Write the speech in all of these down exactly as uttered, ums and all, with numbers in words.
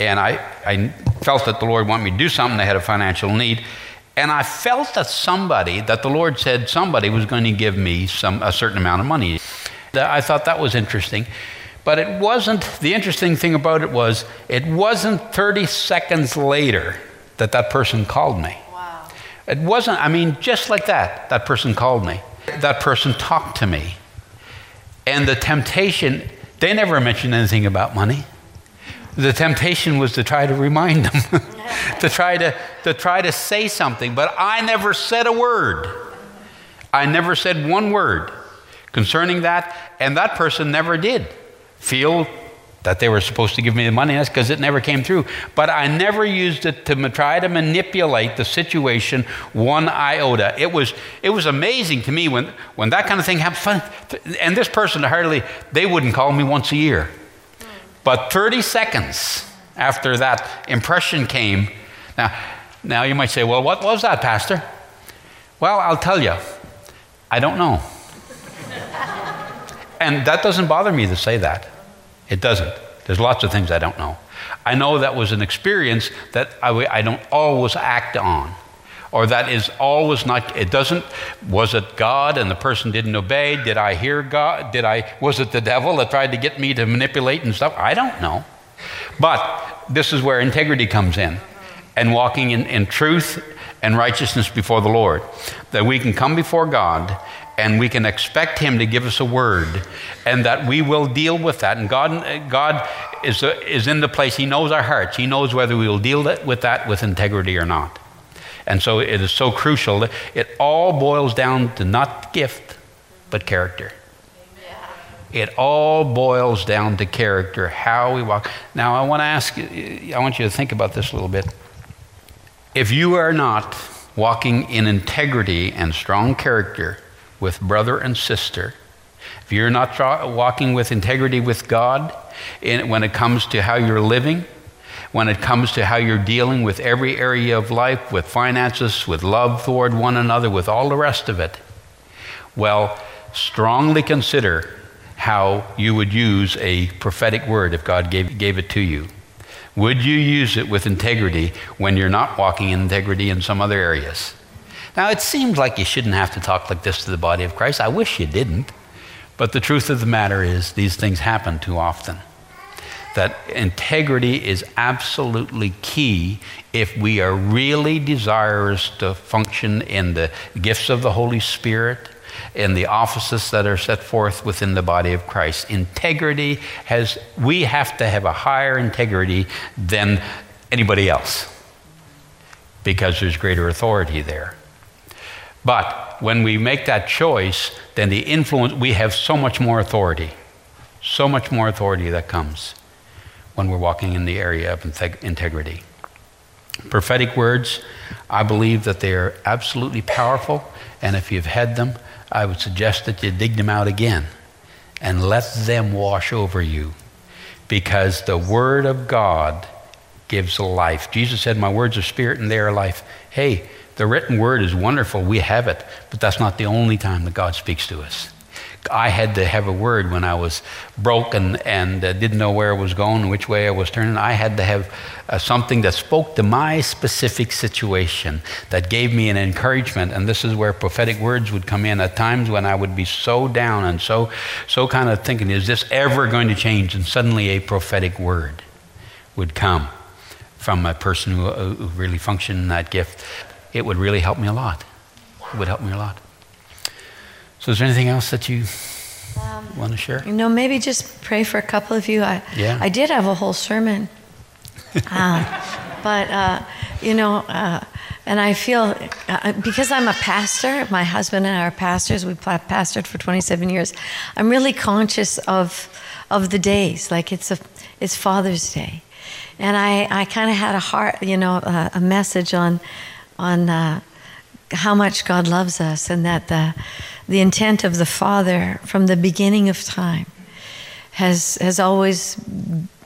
and I, I felt that the Lord wanted me to do something. They had a financial need. And I felt that somebody, that the Lord said somebody was going to give me some a certain amount of money. I thought that was interesting. But it wasn't, the interesting thing about it was, it wasn't thirty seconds later that that person called me. Wow. It wasn't, I mean, just like that, that person called me. That person talked to me. And the temptation, they never mentioned anything about money. The temptation was to try to remind them, to try to, to try to say something. But I never said a word. I never said one word concerning that, and that person never did feel that they were supposed to give me the money. That's because it never came through. But I never used it to ma- try to manipulate the situation one iota. It was it was amazing to me when, when that kind of thing happened. And this person hardly, they wouldn't call me once a year. But thirty seconds after that impression came, now, now you might say, well, what was that, Pastor? Well, I'll tell you, I don't know. And that doesn't bother me to say that. It doesn't. There's lots of things I don't know. I know that was an experience that I, I don't always act on, or that is always not, it doesn't, was it God and the person didn't obey? Did I hear God? Did I, was it the devil that tried to get me to manipulate and stuff? I don't know. But this is where integrity comes in, and walking in, in truth and righteousness before the Lord, that we can come before God and we can expect Him to give us a word, and that we will deal with that. And God, God is, is in the place. He knows our hearts. He knows whether we will deal with that with integrity or not. And so it is so crucial. It all boils down to not gift, but character. It all boils down to character, how we walk. Now, I want to ask you, I want you to think about this a little bit. If you are not walking in integrity and strong character with brother and sister, if you're not tra- walking with integrity with God in, when it comes to how you're living, when it comes to how you're dealing with every area of life, with finances, with love toward one another, with all the rest of it, well, strongly consider how you would use a prophetic word if God gave, gave it to you. Would you use it with integrity when you're not walking in integrity in some other areas? Now, it seems like you shouldn't have to talk like this to the body of Christ. I wish you didn't. But the truth of the matter is, these things happen too often. That integrity is absolutely key if we are really desirous to function in the gifts of the Holy Spirit, in the offices that are set forth within the body of Christ. Integrity has, we have to have a higher integrity than anybody else, because there's greater authority there. But when we make that choice, then the influence, we have so much more authority, so much more authority that comes when we're walking in the area of integ- integrity. Prophetic words, I believe that they are absolutely powerful, and if you've had them, I would suggest that you dig them out again and let them wash over you, because the Word of God gives life. Jesus said, my words are spirit and they are life. Hey, the written word is wonderful. We have it, but that's not the only time that God speaks to us. I had to have a word when I was broke and, and uh, didn't know where I was going and which way I was turning. I had to have uh, something that spoke to my specific situation, that gave me an encouragement. And this is where prophetic words would come in at times when I would be so down and so, so kind of thinking, is this ever going to change? And suddenly a prophetic word would come from a person who, uh, who really functioned in that gift. It would really help me a lot. It would help me a lot. So is there anything else that you um, want to share? You know, maybe just pray for a couple of you. I, yeah. I did have a whole sermon. uh, but, uh, you know, uh, and I feel, uh, because I'm a pastor, my husband and I are pastors, we've pastored for twenty-seven years, I'm really conscious of of the days, like it's a it's Father's Day. And I, I kind of had a heart, you know, uh, a message on, on uh, how much God loves us, and that the the intent of the Father from the beginning of time has has always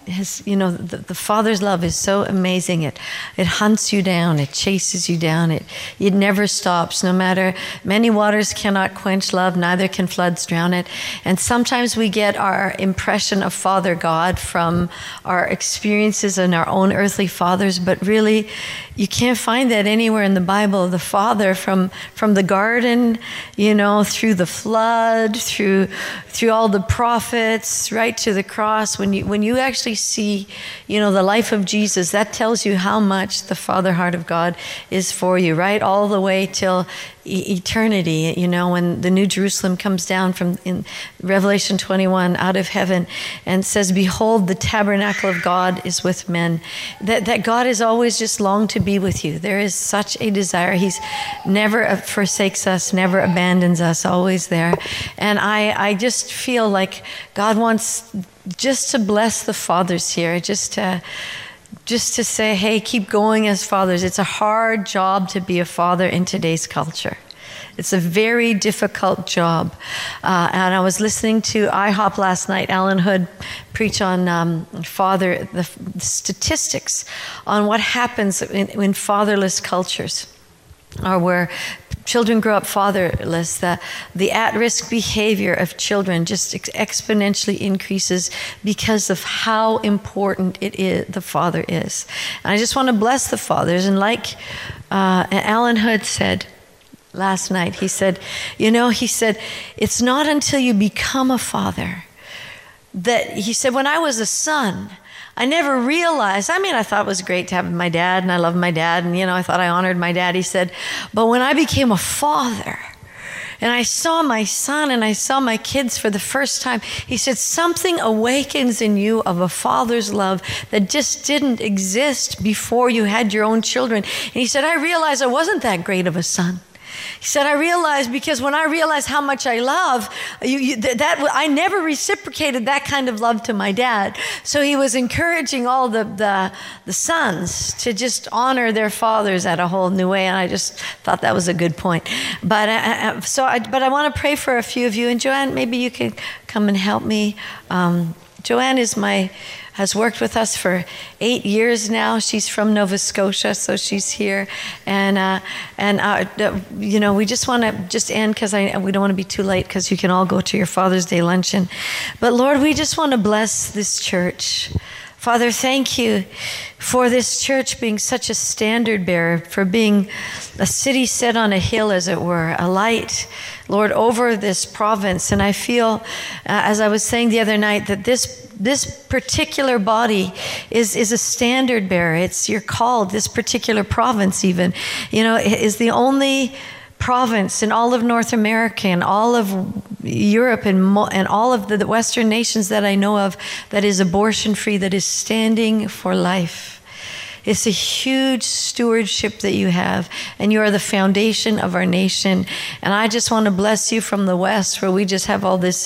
his, you know, the, the Father's love is so amazing. It it hunts you down. It chases you down. It it never stops. No matter, many waters cannot quench love, neither can floods drown it. And sometimes we get our impression of Father God from our experiences and our own earthly fathers, but really, you can't find that anywhere in the Bible. The Father, from from the garden, you know, through the flood, through through all the prophets, right to the cross. When you when you actually see, you know, the life of Jesus, that tells you how much the Father heart of God is for you, right, all the way till e- eternity. You know, when the New Jerusalem comes down from in Revelation twenty-one out of heaven and says, "Behold, the tabernacle of God is with men." That that God is always just longed to be with you. There is such a desire. He's never forsakes us, never abandons us, always there. And I I just feel like God wants just to bless the fathers here, just to just to say, hey, keep going as fathers. It's a hard job to be a father in today's culture. It's a very difficult job. Uh, and I was listening to I HOP last night, Alan Hood preach on um, father, the, the statistics on what happens in, in fatherless cultures, or where children grow up fatherless. The, the at-risk behavior of children just ex- exponentially increases because of how important it is, the father is. And I just want to bless the fathers. And like uh, Alan Hood said last night, he said, you know, he said, it's not until you become a father that, he said, when I was a son, I never realized, I mean, I thought it was great to have my dad, and I loved my dad, and, you know, I thought I honored my dad, he said, but when I became a father, and I saw my son, and I saw my kids for the first time, he said, something awakens in you of a father's love that just didn't exist before you had your own children. And he said, I realized I wasn't that great of a son. He said, I realized, because when I realized how much I love, you, you, that, that I never reciprocated that kind of love to my dad. So he was encouraging all the, the, the sons to just honor their fathers at a whole new way. And I just thought that was a good point. But uh, so, I, but I want to pray for a few of you. And Joanne, maybe you can come and help me. Um, Joanne is my... has worked with us for eight years now. She's from Nova Scotia, so she's here. And, uh, and uh, you know, we just want to just end, because I we don't want to be too late, because you can all go to your Father's Day luncheon. But, Lord, we just want to bless this church. Father, thank you for this church being such a standard bearer, for being a city set on a hill, as it were, a light, Lord, over this province. And I feel, uh, as I was saying the other night, that this This particular body is, is a standard bearer. It's, you're called, this particular province even, you know, is the only province in all of North America and all of Europe and, mo- and all of the, the Western nations that I know of that is abortion-free, that is standing for life. It's a huge stewardship that you have, and you are the foundation of our nation. And I just want to bless you from the West, where we just have all this...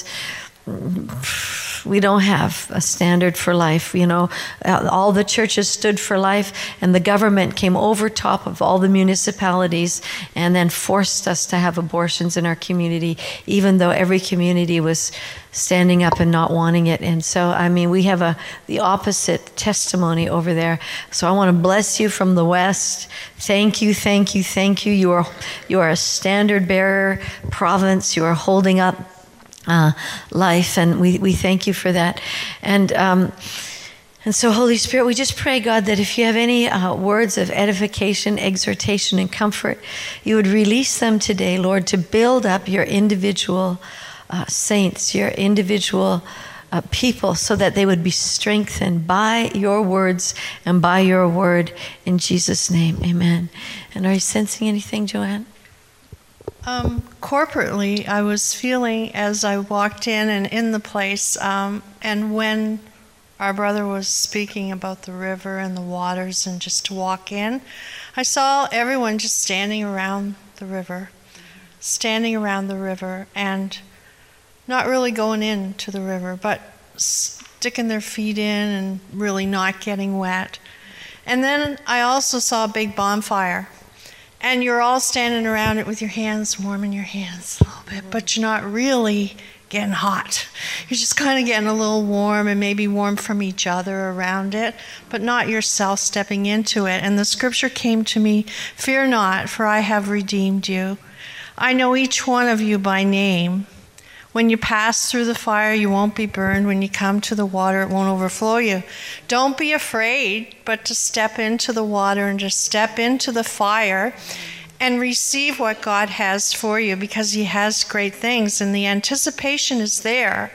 We don't have a standard for life. You know, all the churches stood for life, and the government came over top of all the municipalities and then forced us to have abortions in our community, even though every community was standing up and not wanting it. And so, I mean, we have a the opposite testimony over there. So I want to bless you from the West. Thank you, thank you, thank you. You are, you are a standard bearer province. You are holding up Uh, life, and we, we thank you for that. And um, and so, Holy Spirit, we just pray, God, that if you have any uh, words of edification, exhortation, and comfort, you would release them today, Lord, to build up your individual uh, saints, your individual uh, people, so that they would be strengthened by your words and by your word. In Jesus' name, amen. And are you sensing anything, Joanne? Um, corporately, I was feeling as I walked in and in the place, um, and when our brother was speaking about the river and the waters and just to walk in, I saw everyone just standing around the river, standing around the river, and not really going into the river, but sticking their feet in and really not getting wet. And then I also saw a big bonfire. And you're all standing around it with your hands, warming your hands a little bit, but you're not really getting hot. you're just kind of getting a little warm and maybe warm from each other around it, but not yourself stepping into it. And the scripture came to me, fear not, for I have redeemed you. I know each one of you by name. When you pass through the fire, you won't be burned. When you come to the water, it won't overflow you. Don't be afraid, but to step into the water and just step into the fire and receive what God has for you, because he has great things, and the anticipation is there.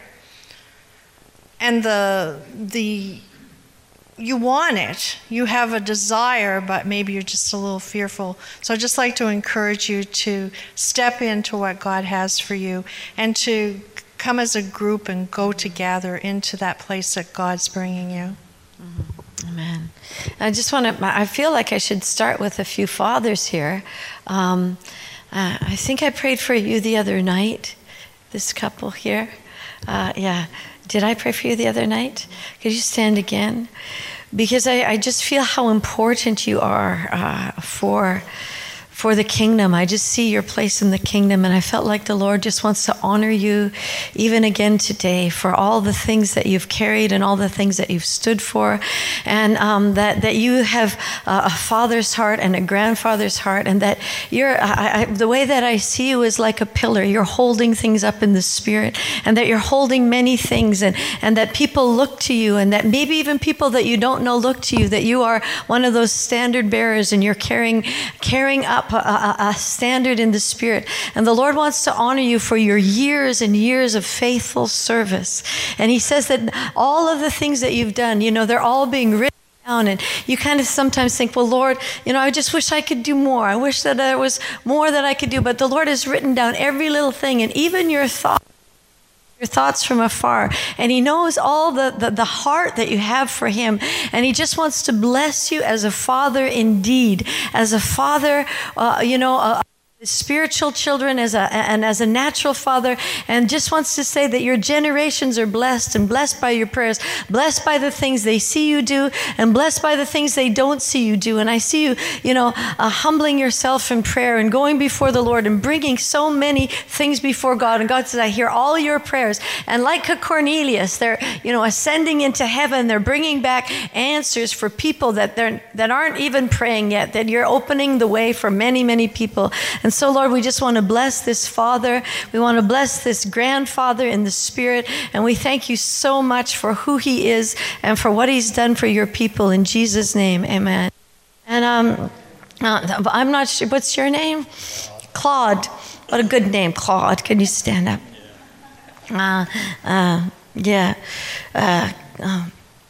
And the the you want it. You have a desire, but maybe you're just a little fearful. So I'd just like to encourage you to step into what God has for you and to come as a group and go together into that place that God's bringing you. Mm-hmm. Amen. I just want to, I feel like I should start with a few fathers here. Um, uh, I think I prayed for you the other night, this couple here. Uh, yeah. Did I pray for you the other night? Could you stand again? Because I, I just feel how important you are uh, for for the kingdom. I just see your place in the kingdom, and I felt like the Lord just wants to honor you even again today for all the things that you've carried and all the things that you've stood for, and um, that, that you have uh, a father's heart and a grandfather's heart, and that you're, I, I, the way that I see you is like a pillar. You're holding things up in the spirit, and that you're holding many things, and, and that people look to you, and that maybe even people that you don't know look to you, that you are one of those standard bearers, and you're carrying, carrying up A, a, a standard in the spirit. And the Lord wants to honor you for your years and years of faithful service. And he says that all of the things that you've done, you know, they're all being written down. And you kind of sometimes think, well, Lord, you know, I just wish I could do more. I wish that there was more that I could do. But the Lord has written down every little thing, and even your thoughts. Your thoughts from afar, and he knows all the, the the heart that you have for him, and he just wants to bless you as a father indeed, as a father, uh, you know, uh, spiritual children, as a and as a natural father, and just wants to say that your generations are blessed, and blessed by your prayers, blessed by the things they see you do, and blessed by the things they don't see you do. And I see you, you know, uh, humbling yourself in prayer and going before the Lord and bringing so many things before God. And God says, I hear all your prayers. And like a Cornelius, they're, you know, ascending into heaven. They're bringing back answers for people that they're that aren't even praying yet. That you're opening the way for many, many people. And And so, Lord, we just want to bless this father. We want to bless this grandfather in the spirit. And we thank you so much for who he is and for what he's done for your people. In Jesus' name, amen. And um, uh, I'm not sure, what's your name? Claude. What a good name, Claude. Can you stand up? Uh, uh, yeah. Uh, uh,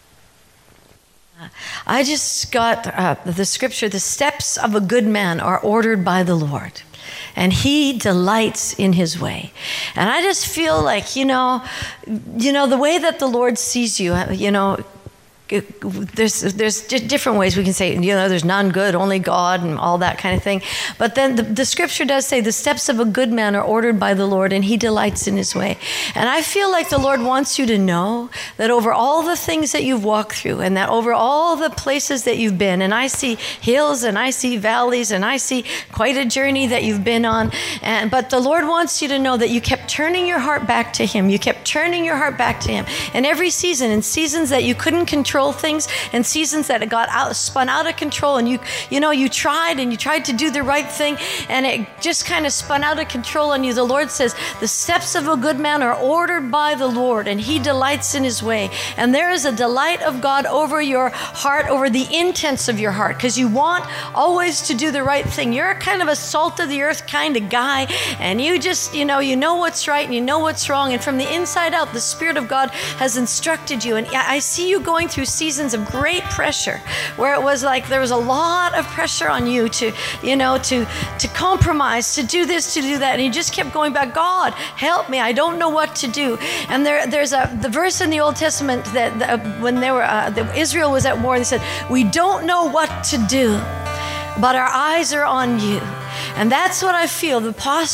I just got uh, the scripture, the steps of a good man are ordered by the Lord, and he delights in his way. And I just feel like, you know, you know, the way that the Lord sees you, you know, there's there's different ways we can say, you know, there's none good, only God, and all that kind of thing. But then the, the scripture does say the steps of a good man are ordered by the Lord, and he delights in his way. And I feel like the Lord wants you to know that over all the things that you've walked through, and that over all the places that you've been, and I see hills and I see valleys, and I see quite a journey that you've been on. And but the Lord wants you to know that you kept turning your heart back to him. You kept turning your heart back to him. And every season, in seasons that you couldn't control things, and seasons that it got out, spun out of control, and you you know you tried and you tried to do the right thing, and it just kind of spun out of control on you. The Lord says the steps of a good man are ordered by the Lord, and he delights in his way. And there is a delight of God over your heart, over the intents of your heart, because you want always to do the right thing. You're kind of a salt of the earth kind of guy, and you just you know you know what's right and you know what's wrong, and from the inside out the Spirit of God has instructed you. And I see you going through seasons of great pressure, where it was like there was a lot of pressure on you to, you know, to to compromise, to do this, to do that, and you just kept going back. God, help me! I don't know what to do. And there, there's a the verse in the Old Testament that uh, when they were uh, the, Israel was at war, they said, "We don't know what to do, but our eyes are on you." And that's what I feel. The posture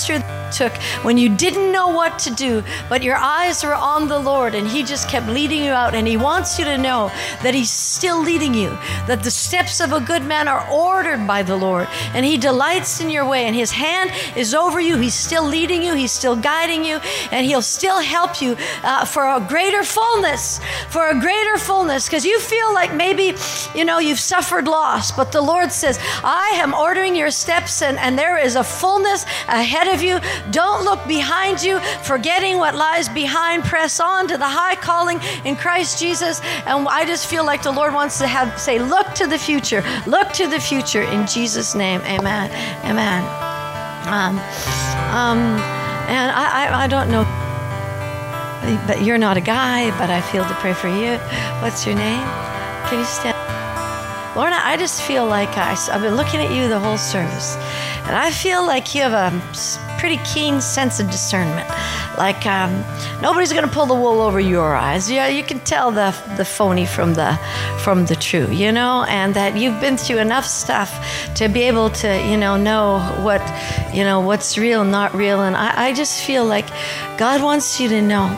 took when you didn't know what to do, but your eyes were on the Lord and He just kept leading you out. And He wants you to know that He's still leading you, that the steps of a good man are ordered by the Lord, and He delights in your way, and His hand is over you. He's still leading you, He's still guiding you, and He'll still help you uh, for a greater fullness, for a greater fullness, because you feel like maybe, you know, you've suffered loss, but the Lord says, I am ordering your steps, and, and there is a fullness ahead of you. Don't look behind you, forgetting what lies behind. Press on to the high calling in Christ Jesus. And I just feel like the Lord wants to have say, look to the future, look to the future in Jesus' name. Amen. Amen. Um, um, and I, I, I don't know, but you're not a guy, but I feel to pray for you. What's your name? Can you stand? Lorna, I just feel like I, I've been looking at you the whole service, and I feel like you have a pretty keen sense of discernment. Like um, nobody's going to pull the wool over your eyes. Yeah, you can tell the the phony from the from the true, you know, and that you've been through enough stuff to be able to, you know, know what, you know, what's real, not real. And I, I just feel like God wants you to know.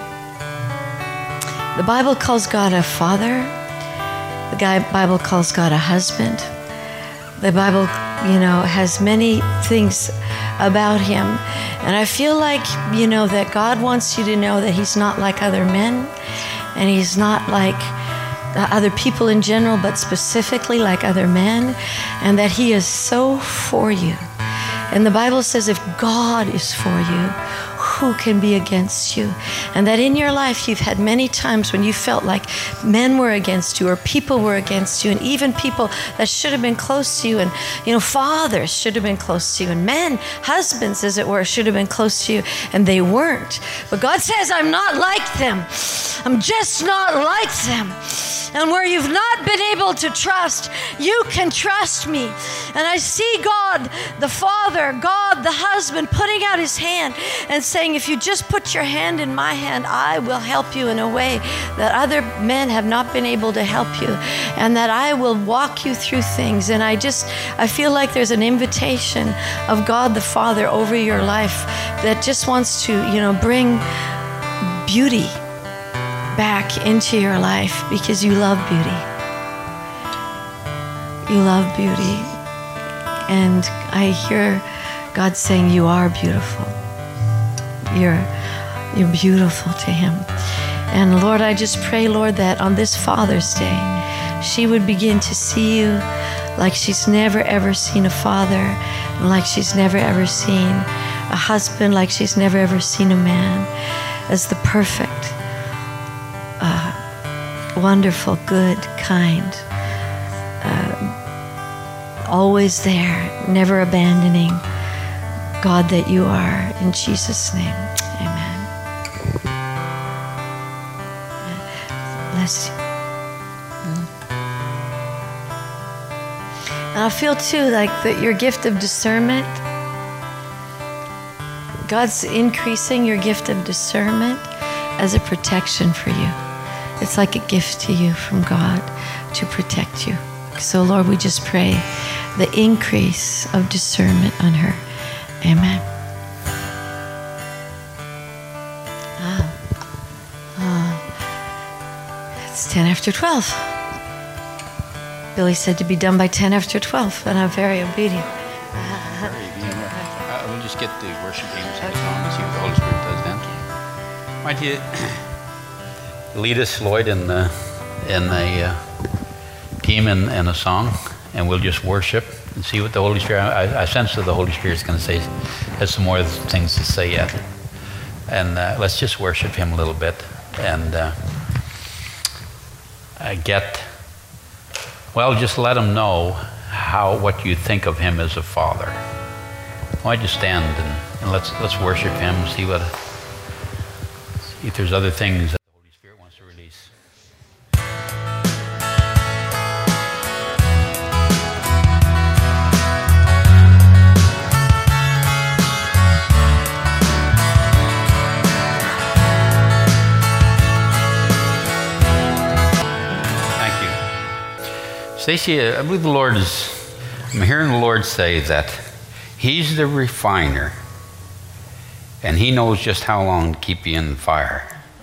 The Bible calls God a father. The Bible calls God a husband. The Bible, you know, has many things about Him. And I feel like, you know, that God wants you to know that He's not like other men, and He's not like other people in general, but specifically like other men, and that He is so for you. And the Bible says if God is for you, who can be against you? And that in your life you've had many times when you felt like men were against you, or people were against you, and even people that should have been close to you, and you know, fathers should have been close to you, and men, husbands as it were, should have been close to you, and they weren't. But God says, I'm not like them. I'm just not like them. And where you've not been able to trust, you can trust me. And I see God, the Father, God, the husband, putting out His hand and saying, if you just put your hand in my hand, I will help you in a way that other men have not been able to help you, and that I will walk you through things. And I just, I feel like there's an invitation of God the Father over your life that just wants to, you know, bring beauty back into your life, because you love beauty. You love beauty. And I hear God saying, you are beautiful. You're, you're beautiful to Him. And Lord, I just pray, Lord, that on this Father's Day, she would begin to see you like she's never ever seen a father, and like she's never ever seen a husband, like she's never ever seen a man, as the perfect, uh, wonderful, good, kind, uh, always there, never abandoning God that you are. In Jesus' name, amen. Bless you. And I feel too like that your gift of discernment, God's increasing your gift of discernment as a protection for you. It's like a gift to you from God to protect you. So Lord, we just pray the increase of discernment on her. Amen. Ah. Ah. It's ten after twelve. Billy said to be done by ten after twelve, and I'm very obedient. Uh, we'll just get the worship hymns and songs and see what the Holy Spirit does then. Why don't you lead us, Lloyd, in the, in the uh, team and, and a song, and we'll just worship and see what the Holy Spirit, I, I sense that the Holy Spirit's going to say, has some more things to say yet. And uh, let's just worship Him a little bit and uh, uh, get, well, just let Him know how, what you think of Him as a father. Why don't you stand and, and let's, let's worship Him and see what, see if there's other things that the Holy Spirit wants to release. Stacy, I believe the Lord is, I'm hearing the Lord say that He's the refiner And he knows just how long to keep you in the fire.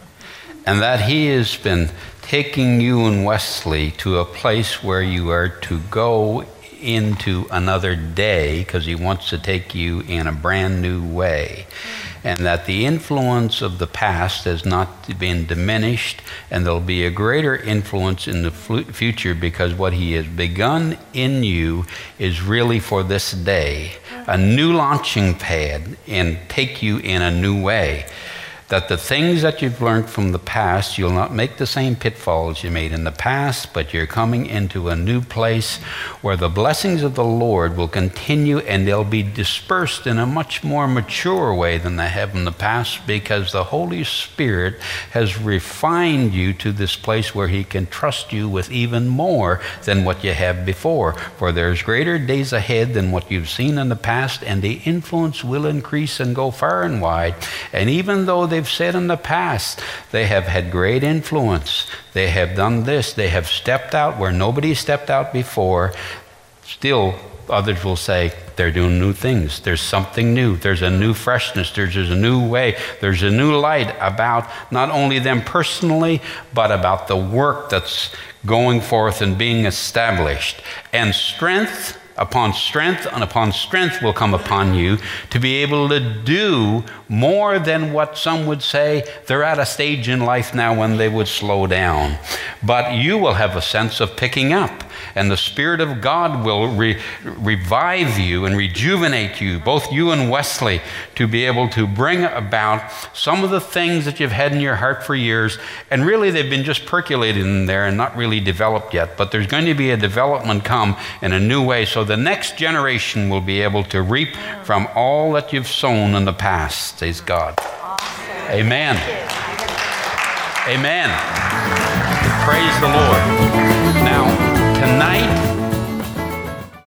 And that he has been taking you and Wesley to a place where you are to go into another day, because he wants to take you in a brand new way. And that the influence of the past has not been diminished, and there'll be a greater influence in the future, because what he has begun in you is really for this day, a new launching pad, and take you in a new way. That the things that you've learned from the past, you'll not make the same pitfalls you made in the past, but you're coming into a new place where the blessings of the Lord will continue, and they'll be dispersed in a much more mature way than they have in the past, because the Holy Spirit has refined you to this place where he can trust you with even more than what you have before. For there's greater days ahead than what you've seen in the past, and the influence will increase and go far and wide. And even though they've said in the past they have had great influence, they have done this, they have stepped out where nobody stepped out before, still others will say they're doing new things. There's something new. There's a new freshness. There's, there's a new way. There's a new light about not only them personally, but about the work that's going forth and being established. And strength upon strength and upon strength will come upon you to be able to do more than what some would say. They're at a stage in life now when they would slow down. But you will have a sense of picking up, and the Spirit of God will re- revive you and rejuvenate you, both you and Wesley, to be able to bring about some of the things that you've had in your heart for years, and really they've been just percolating in there and not really developed yet. But there's going to be a development come in a new way, so the next generation will be able to reap from all that you've sown in the past. Praise God. Awesome. Amen. Amen. Praise the Lord. Now, tonight,